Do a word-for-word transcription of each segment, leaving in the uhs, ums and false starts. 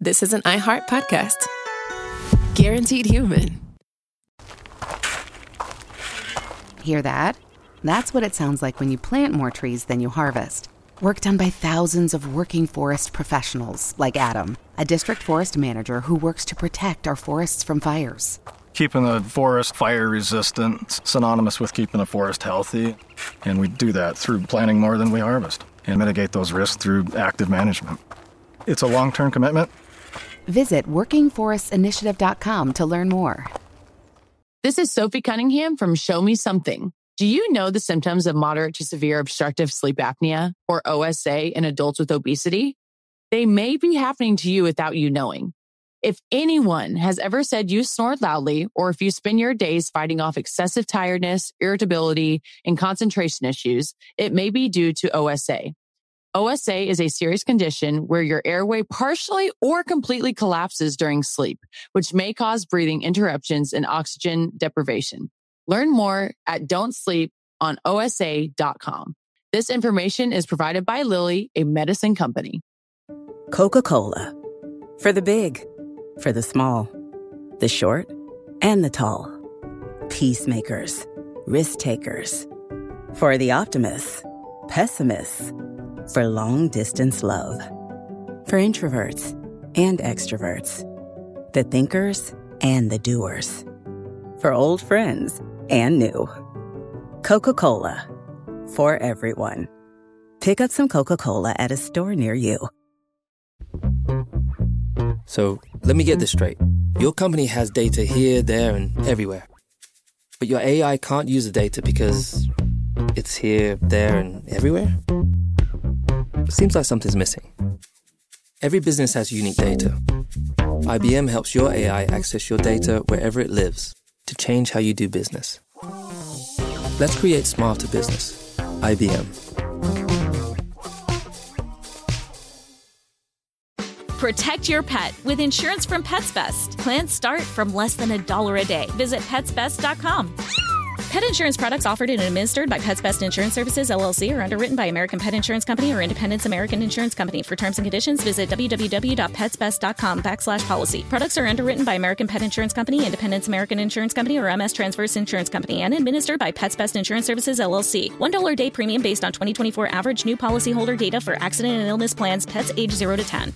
this is an iHeart podcast. Guaranteed human. Hear that? That's what it sounds like when you plant more trees than you harvest. Work done by thousands of working forest professionals like Adam, a district forest manager who works to protect our forests from fires. Keeping the forest fire resistant, synonymous with keeping the forest healthy. And we do that through planting more than we harvest and mitigate those risks through active management. It's a long-term commitment. Visit working forests initiative dot com to learn more. This is Sophie Cunningham from Show Me Something. Do you know the symptoms of moderate to severe obstructive sleep apnea, or O S A, in adults with obesity? They may be happening to you without you knowing. If anyone has ever said you snore loudly, or if you spend your days fighting off excessive tiredness, irritability, and concentration issues, it may be due to O S A. O S A is a serious condition where your airway partially or completely collapses during sleep, which may cause breathing interruptions and oxygen deprivation. Learn more at don't sleep on O S A dot com. This information is provided by Lilly, a medicine company. Coca-Cola. For the big, for the small, the short, and the tall. Peacemakers, risk takers. For the optimists, pessimists. For long-distance love. For introverts and extroverts. The thinkers and the doers. For old friends and new. Coca-Cola. For everyone. Pick up some Coca-Cola at a store near you. So, let me get this straight. Your company has data here, there, and everywhere. But your A I can't use the data because it's here, there, and everywhere? Seems like something's missing. Every business has unique data. I B M helps your A I access your data wherever it lives to change how you do business. Let's create smarter business. I B M. Protect your pet with insurance from Pets Best. Plans start from less than a dollar a day. Visit pets best dot com. Pet insurance products offered and administered by Pets Best Insurance Services, L L C, are underwritten by American Pet Insurance Company or Independence American Insurance Company. For terms and conditions, visit w w w dot pets best dot com backslash policy. Products are underwritten by American Pet Insurance Company, Independence American Insurance Company, or M S Transverse Insurance Company, and administered by Pets Best Insurance Services, L L C. one dollar a day premium based on twenty twenty-four average new policyholder data for accident and illness plans, pets age zero to ten.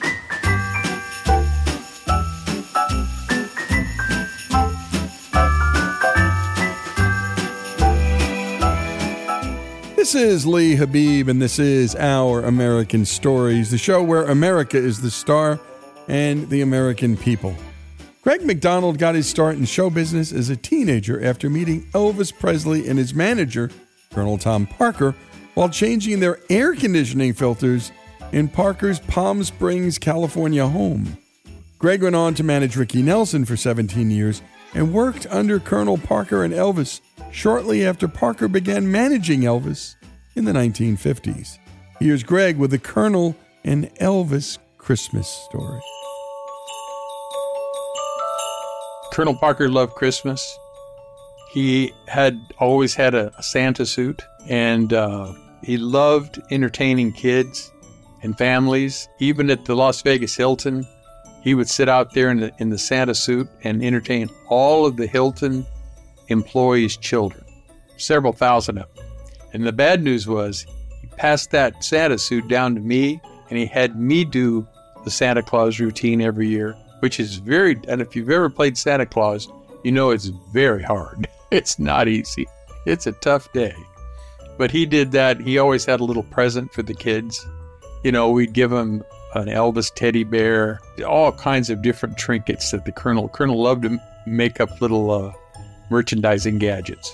This is Lee Habib, and this is Our American Stories, the show where America is the star and the American people. Greg McDonald got his start in show business as a teenager after meeting Elvis Presley and his manager, Colonel Tom Parker, while changing their air conditioning filters in Parker's Palm Springs, California home. Greg went on to manage Ricky Nelson for seventeen years and worked under Colonel Parker and Elvis shortly after Parker began managing Elvis in the nineteen fifties. Here's Greg with the Colonel and Elvis Christmas story. Colonel Parker loved Christmas. He had always had a, a Santa suit, and uh, he loved entertaining kids and families. Even at the Las Vegas Hilton, he would sit out there in the, in the Santa suit and entertain all of the Hilton employees' children, several thousand of them. And the bad news was he passed that Santa suit down to me, and he had me do the Santa Claus routine every year, which is very, and if you've ever played Santa Claus, you know it's very hard. It's not easy. It's a tough day. But he did that. He always had a little present for the kids. You know, we'd give them an Elvis teddy bear, all kinds of different trinkets that the Colonel, Colonel loved to make up little uh, merchandising gadgets.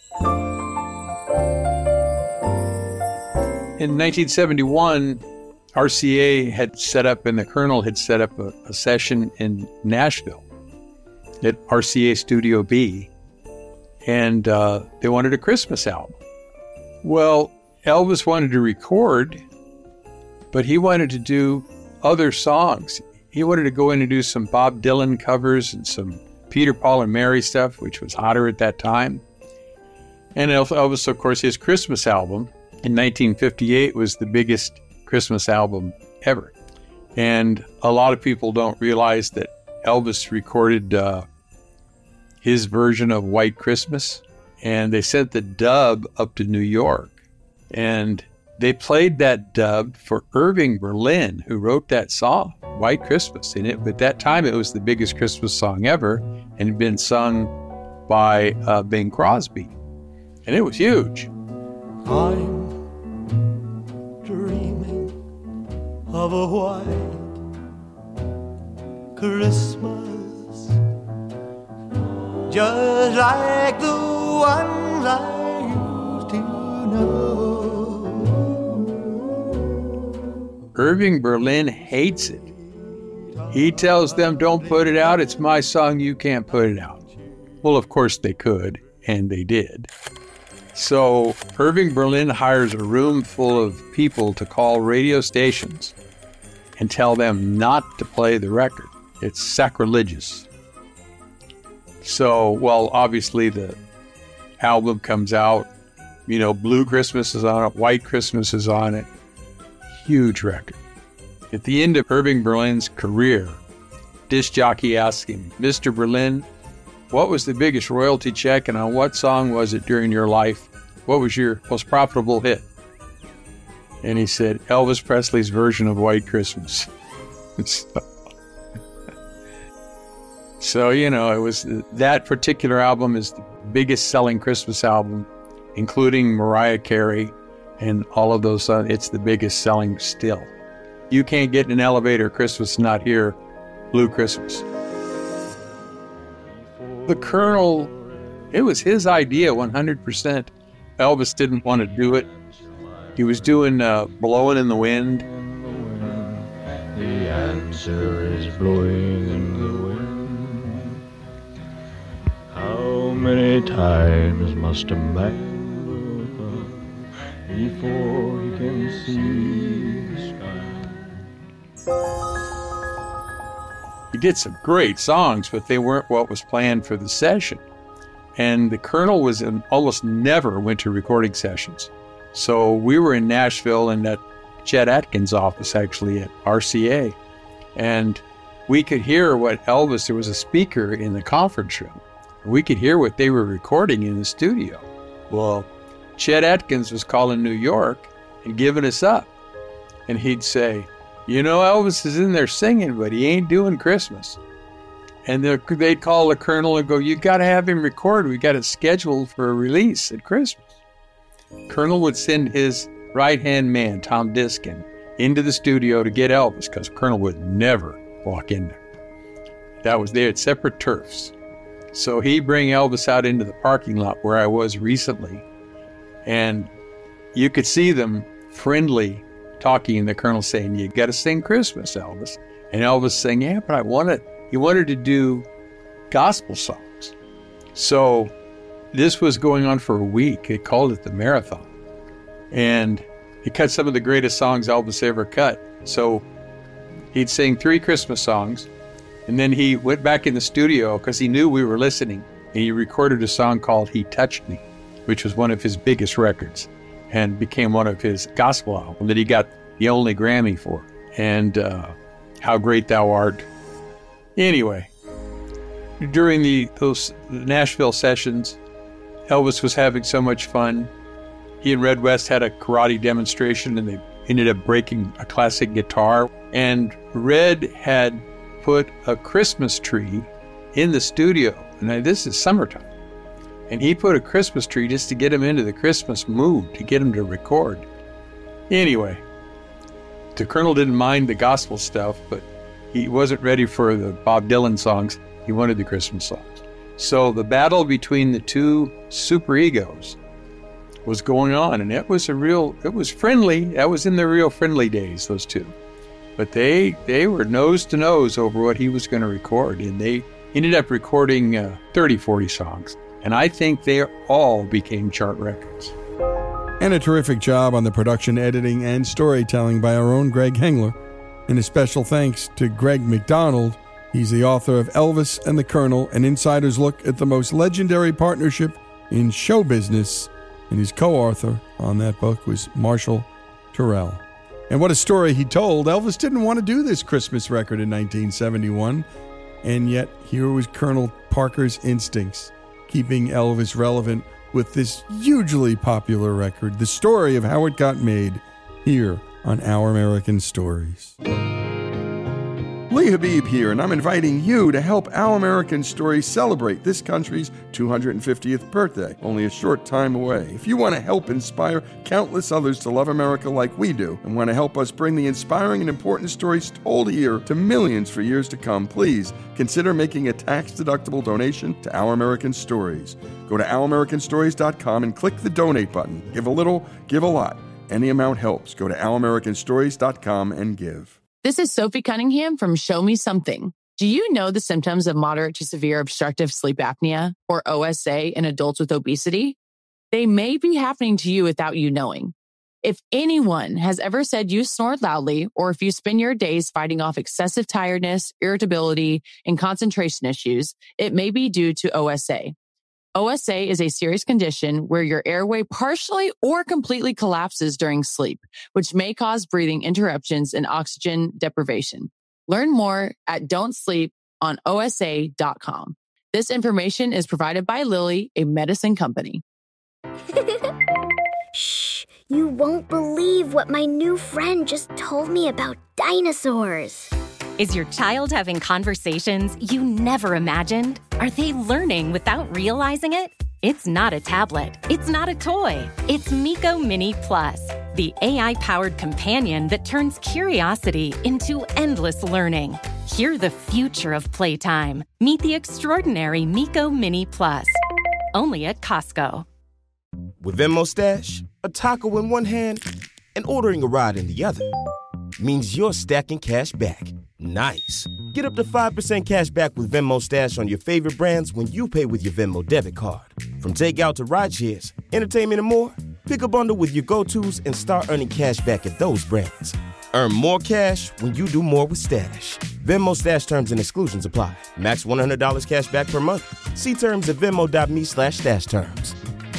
In nineteen seventy-one, R C A had set up, and the Colonel had set up a, a session in Nashville at R C A Studio B, and uh, they wanted a Christmas album. Well, Elvis wanted to record, but he wanted to do other songs. He wanted to go in and do some Bob Dylan covers and some Peter, Paul, and Mary stuff, which was hotter at that time. And Elvis, of course, his Christmas album in nineteen fifty-eight was the biggest Christmas album ever. And a lot of people don't realize that Elvis recorded uh, his version of White Christmas, and they sent the dub up to New York. And they played that dub for Irving Berlin, who wrote that song, White Christmas. And it, at that time, it was the biggest Christmas song ever, and had been sung by uh, Bing Crosby. And it was huge. I'm dreaming of a white Christmas, just like the ones I used to know. Irving Berlin hates it. He tells them, don't put it out. It's my song. You can't put it out. Well, of course they could, and they did. So Irving Berlin hires a room full of people to call radio stations and tell them not to play the record. It's sacrilegious. So, well, obviously the album comes out. You know, Blue Christmas is on it. White Christmas is on it. Huge record. At the end of Irving Berlin's career, disc jockey asked him, Mister Berlin, what was the biggest royalty check and on what song was it during your life? What was your most profitable hit? And he said, Elvis Presley's version of White Christmas. so, so, you know, it was that particular album is the biggest selling Christmas album, including Mariah Carey and all of those. Uh, it's the biggest selling still. You can't get in an elevator Christmas not hear Blue Christmas. The Colonel, it was his idea one hundred percent. Elvis didn't want to do it. He was doing uh, Blowing in the Wind. The answer is blowing in the wind. How many times must a man look before he can see the sky? He did some great songs, but they weren't what was planned for the session. And the Colonel was in, almost never went to recording sessions. So we were in Nashville and at Chet Atkins' office, actually, at R C A. And we could hear what Elvis, there was a speaker in the conference room. We could hear what they were recording in the studio. Well, Chet Atkins was calling New York and giving us up. And he'd say, you know, Elvis is in there singing, but he ain't doing Christmas. And they'd call the Colonel and go, you got to have him record. We got it scheduled for a release at Christmas. Colonel would send his right-hand man, Tom Diskin, into the studio to get Elvis, because Colonel would never walk in there. That was there at separate turfs. So he'd bring Elvis out into the parking lot where I was recently, and you could see them friendly talking, and the Colonel saying, you got to sing Christmas, Elvis. And Elvis saying, yeah, but I want to, he wanted to do gospel songs. So this was going on for a week. They called it the marathon. And he cut some of the greatest songs Elvis ever cut. So he'd sing three Christmas songs, and then he went back in the studio because he knew we were listening, and he recorded a song called He Touched Me, which was one of his biggest records and became one of his gospel albums that he got the only Grammy for. And uh, How Great Thou Art. Anyway, during the those Nashville sessions, Elvis was having so much fun. He and Red West had a karate demonstration, and they ended up breaking a classic guitar. And Red had put a Christmas tree in the studio. Now, this is summertime. And he put a Christmas tree just to get him into the Christmas mood, to get him to record. Anyway, the Colonel didn't mind the gospel stuff, but he wasn't ready for the Bob Dylan songs. He wanted the Christmas songs. So the battle between the two superegos was going on, and it was a real, it was friendly. That was in the real friendly days, those two. But they they were nose to nose over what he was going to record, and they ended up recording uh, thirty, forty songs. And I think they all became chart records. And a terrific job on the production, editing, and storytelling by our own Greg Hengler. And a special thanks to Greg McDonald. He's the author of Elvis and the Colonel, an insider's look at the most legendary partnership in show business. And his co-author on that book was Marshall Terrell. And what a story he told. Elvis didn't want to do this Christmas record in nineteen seventy-one, and yet here was Colonel Parker's instincts, keeping Elvis relevant with this hugely popular record, the story of how it got made, here on Our American Stories. Lee Habib here, and I'm inviting you to help Our American Stories celebrate this country's two hundred fiftieth birthday, only a short time away. If you want to help inspire countless others to love America like we do, and want to help us bring the inspiring and important stories told here to millions for years to come, please consider making a tax-deductible donation to Our American Stories. Go to our american stories dot com and click the donate button. Give a little, give a lot. Any amount helps. Go to our american stories dot com and give. This is Sophie Cunningham from Show Me Something. Do you know the symptoms of moderate to severe obstructive sleep apnea, or O S A, in adults with obesity? They may be happening to you without you knowing. If anyone has ever said you snore loudly, or if you spend your days fighting off excessive tiredness, irritability, and concentration issues, it may be due to O S A. O S A is a serious condition where your airway partially or completely collapses during sleep, which may cause breathing interruptions and oxygen deprivation. Learn more at don't sleep on O S A dot com. This information is provided by Lilly, a medicine company. Shh, you won't believe what my new friend just told me about dinosaurs. Is your child having conversations you never imagined? Are they learning without realizing it? It's not a tablet. It's not a toy. It's Miko Mini Plus, the A I-powered companion that turns curiosity into endless learning. Hear the future of playtime. Meet the extraordinary Miko Mini Plus. Only at Costco. With Venmo Stash, a taco in one hand and ordering a ride in the other means you're stacking cash back. Nice. Get up to five percent cash back with Venmo Stash on your favorite brands when you pay with your Venmo debit card. From takeout to rideshares, entertainment and more, pick a bundle with your go-tos and start earning cash back at those brands. Earn more cash when you do more with Stash. Venmo Stash terms and exclusions apply. Max one hundred dollars cash back per month. See terms at venmo.me slash stash terms.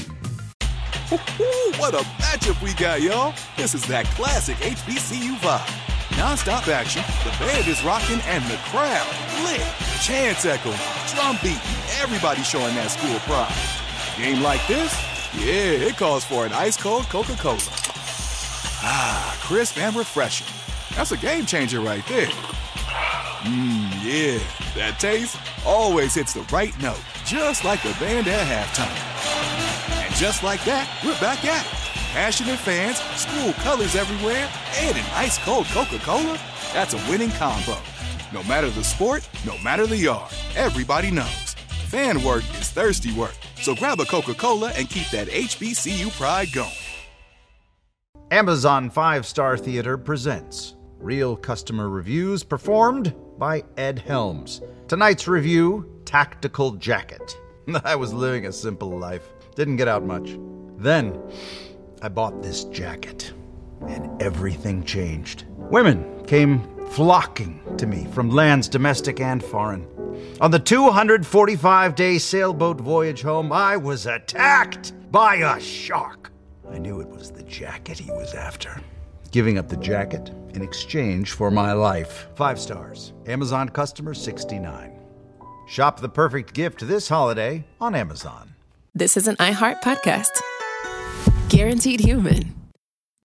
What a matchup we got, y'all. This is that classic H B C U vibe. Non-stop action, the band is rocking, and the crowd lit. Chants echoing, drum beating, everybody showing that school pride. Game like this? Yeah, it calls for an ice-cold Coca-Cola. Ah, crisp and refreshing. That's a game changer right there. Mmm, yeah, that taste always hits the right note, just like the band at halftime. And just like that, we're back at it. Passionate fans, school colors everywhere, and an ice-cold Coca-Cola? That's a winning combo. No matter the sport, no matter the yard, everybody knows. Fan work is thirsty work. So grab a Coca-Cola and keep that H B C U pride going. Amazon Five Star Theater presents Real Customer Reviews performed by Ed Helms. Tonight's review, Tactical Jacket. I was living a simple life. Didn't get out much. Then I bought this jacket, and everything changed. Women came flocking to me from lands domestic and foreign. On the two hundred forty-five day sailboat voyage home, I was attacked by a shark. I knew it was the jacket he was after. Giving up the jacket in exchange for my life. Five stars. Amazon customer sixty-nine. Shop the perfect gift this holiday on Amazon. This is an iHeart podcast. Guaranteed Human.